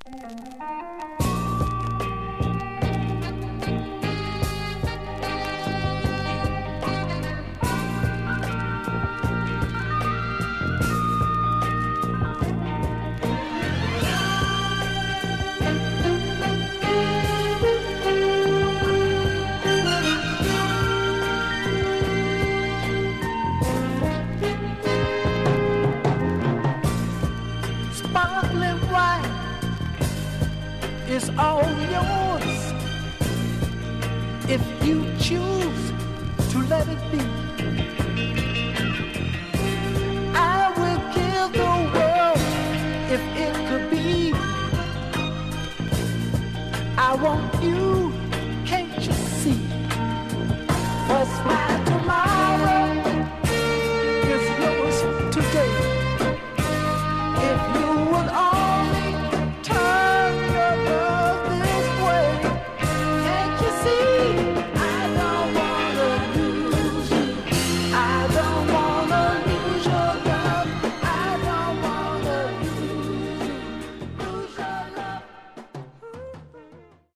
Sparkling wine is all yours if you choose to let it be. I will give the world if it could be. I want you